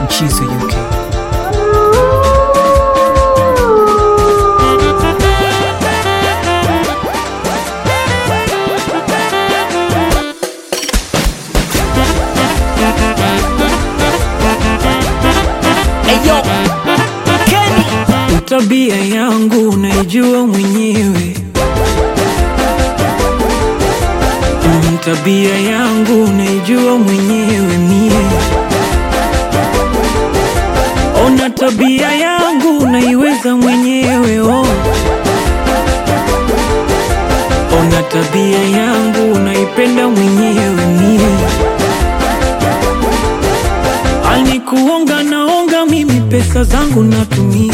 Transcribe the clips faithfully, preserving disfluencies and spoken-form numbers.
Mchizo U K. Eyo Kenny, tabia yangu unaijua mwenyewe. Mm, tabia yangu unaijua mwenyewe mie. Ona tabia yangu unaiweza mwenyewe oh. Ona tabia yangu unaipenda mwenyewe mie. Alikuonga naonga mimi pesa zangu natumia.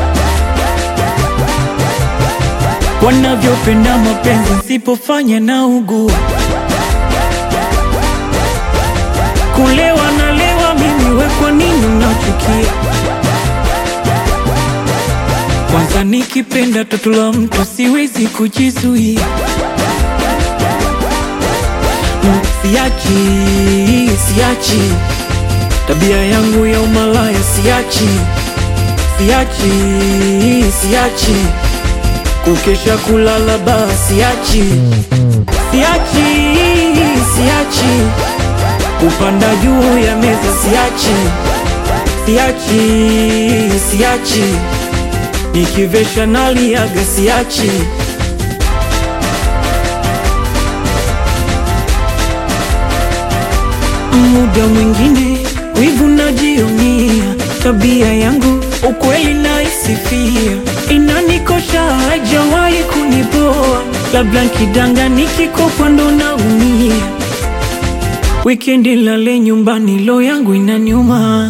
Wanavyopenda mapenzi sipofanya na ugua. Kulewa na lewa mimi we kwa nini unachukia? Kwanza nikipenda tatu la mtu siwezi kujizuia. mm, Siachi, siachi tabia yangu ya umalaya siachi. Siachi, siachi kukesha kulala ba siachi. Siachi, siachi kupanda juu ya meza siachi. Siachi, siachi nikivesha naliaga siachi. Muda mwingine wivu najionia. Tabia yangu ukweli naisifia. Inanikosha haijawahi kuniboa. Labda nkidanga nikikopa ndo naumia. Weekendi lale nyumbani lo yangu inaniuma.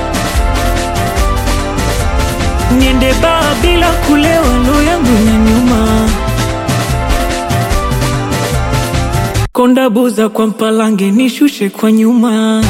Niende baa bila kulewa lo yangu inaniuma. Konda buza kwa mpalange nishushe kwa nyuma.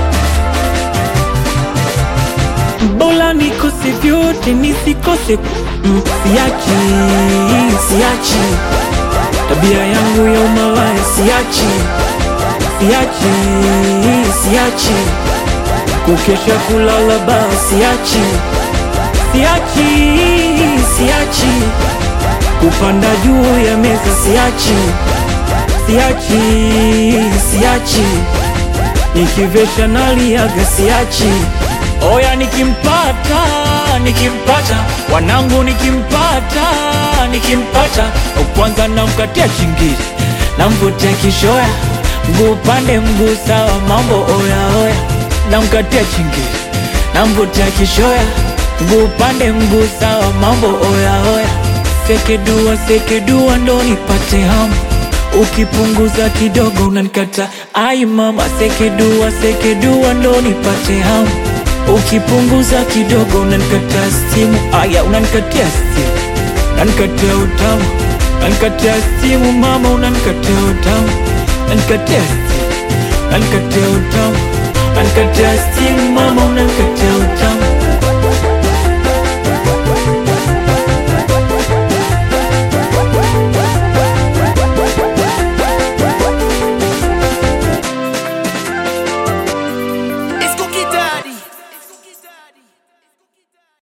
Bola nikose vyote nisikose. mm, Siachi, siachi tabia yangu ya umalaya siachi. Siachi, siachi kukesha kulala ba siachi. Siachi, siachi kupanda juu ya meza siachi. Siachi, siachi nikivesha naliaga siachi. Oya nikimpata, nikimpata wanangu nikimpata, nikimpata kwanza namkatia chingiri. Namvutia kishoya mguu pande mguu sawa mambo oya oya. Namkatia chingiri. Namvutia kishoya mguu pande mguu sawa mambo oya oya. Sekedua, sekedua ndo nipate hamu. Ukipunguza kidogo unanikata ai mama. Sekedua, sekedua ndo nipate hamu. Ukipunguza kidogo unanikata stimu. Aya unanikatia stimu. Unanikatia utamu. Unanikatia stimu mama unanikatia utamu. Unanikatia stimu. Unanikatia utamu. Unanikatia stimu mama unanikatia utamu.